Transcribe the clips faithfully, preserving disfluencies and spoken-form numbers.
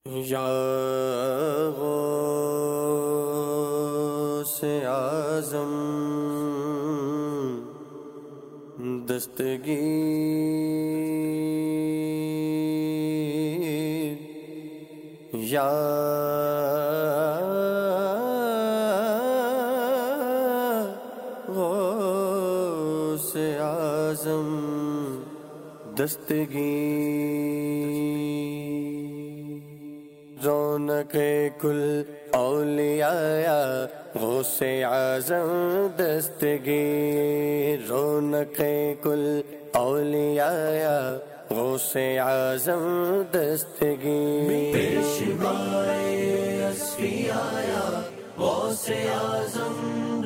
یا غوث اعظم دستگیر، یا غوث اعظم دستگیر، رونق کل اولیاء غوث اعظم دستگیر، رونق کل اولیاء غوث اعظم دستگیر، پیشوائے اصفیاء غوث اعظم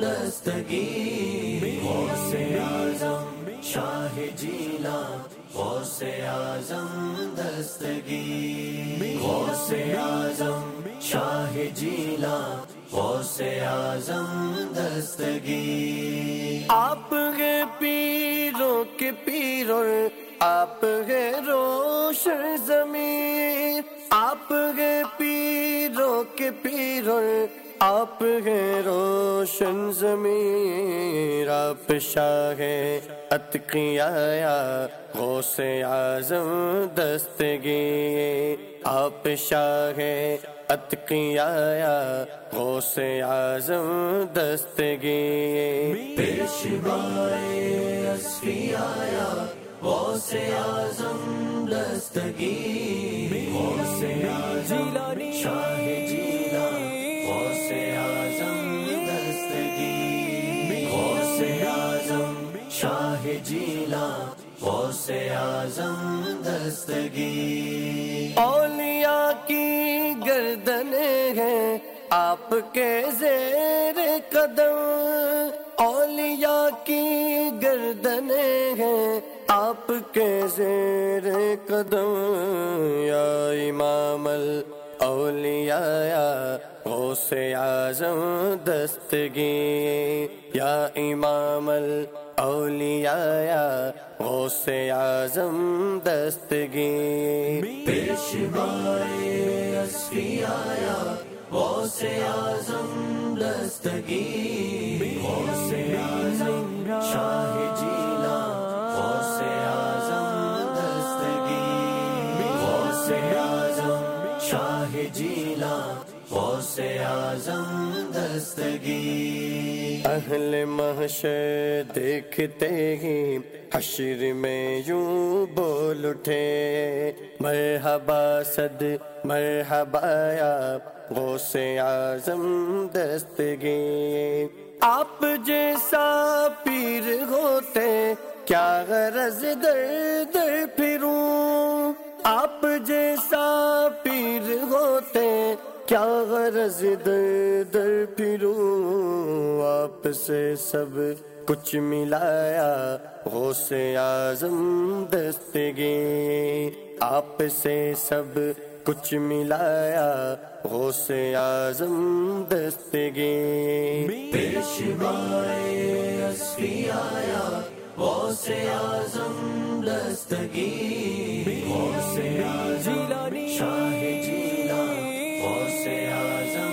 دستگیر، غوث اعظم شاہ جیلاں غوث اعظم دستگیر، غوث اعظم شاہ جیلاں غوث اعظم دستگیر، آپ ہے پیروں کے پیر اور آپ ہے روشن ضمیر، آپ ہے پیروں کے پیر اور آپ ہے روشن ضمیر، آپ شاہ اتقیاء غوث اعظم دستگیر، آپ شاہ اتقیاء غوث اعظم دستگیر، پیشوائے اصفیاء غوث اعظم دستگیر، غوث اعظم شاہ جیلاں غوث اعظم دستگیر، غوث اعظم شاہ جیلاں غوث اعظم دستگیر، اولیاء کی گردنیں ہیں آپ کے زیر قدم، اولیاء کی گردنیں ہیں آپ کے زیر قدم، یا امام الاولیاء غوث اعظم دستگیر، یا امام الاولیاء غوث اعظم دستگیر، پیشوائے اصفیاء غوث اعظم دستگیر، غوث اعظم شاہ جیلاں غوث اعظم دستگیر، غوث اعظم شاہ جیلاں غوث اعظم دستگیر، اہل محشر دیکھتے ہی حشر میں یوں بول اٹھے، مرحبا صد مرحبا یا غوث اعظم دستگیر، آپ جیسا پیر ہوتے کیا غرض در در پھروں، آپ جیسا پیر ہوتے کیا غرض در در پھروں، آپ سے سب کچھ ملایا غوث اعظم دستگیر، آپ سے سب کچھ ملایا غوث اعظم دستگیر، پیشوائے اصفیاء غوث اعظم دستگیر، غوث اعظم شاہ جیلاں غوث اعظم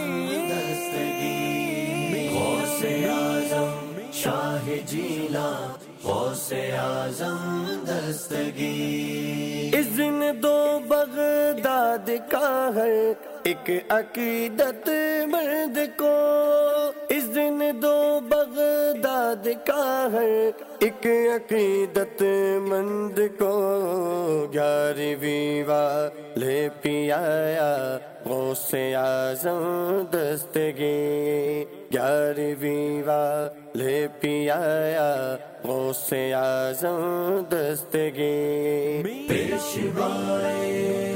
دستگیر، غوث اعظم شاہ جیلاں غوث اعظم دستگیر، اذن دو بغداد کا ہے ایک عقیدت مرد کو، اذن دو بغداد کا ہے ایک عقیدت مند کو، گیارہویں والے پیایا غوث اعظم دستگیر، گیارہویں والے پیایا غوث اعظم دستگیر، پیشوائے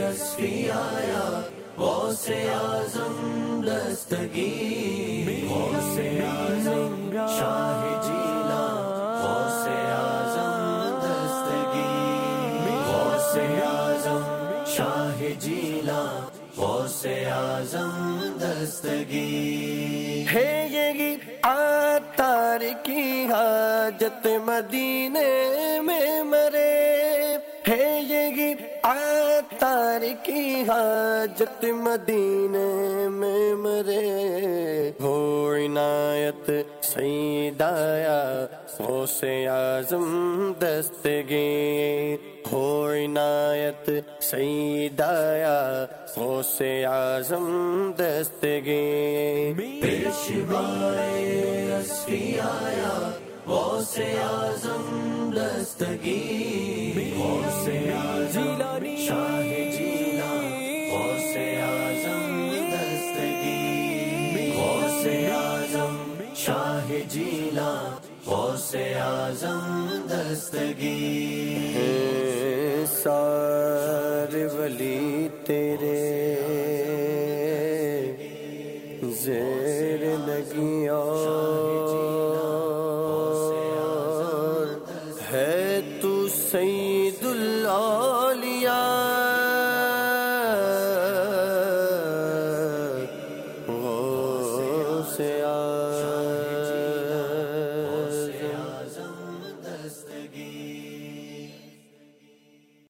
اصفیاء غوث اعظم دستگیر، غوث اعظم شاہ جیلاں غوث اعظم دستگیر، غوث اعظم شاہ جیلاں غوث اعظم دستگیر، ہے یہی عطار کی حاجت مدینے میں مرے، ہے یہی عطار کی حاجت مدینے میں مرے، ہو عنایت سیدایا غوث اعظم دستگیر، ہو عنایت سیدایا غوث اعظم دستگیر، پیشوائے اصفیاء غوث اعظم دستگیر، غوث اعظم شاہ جیلان غوث اعظم دستگیر، غوث اعظم شاہ جیلان غوث اعظم دستگیر، سارے ولی تیرے زیر لگیاں ہے تو سید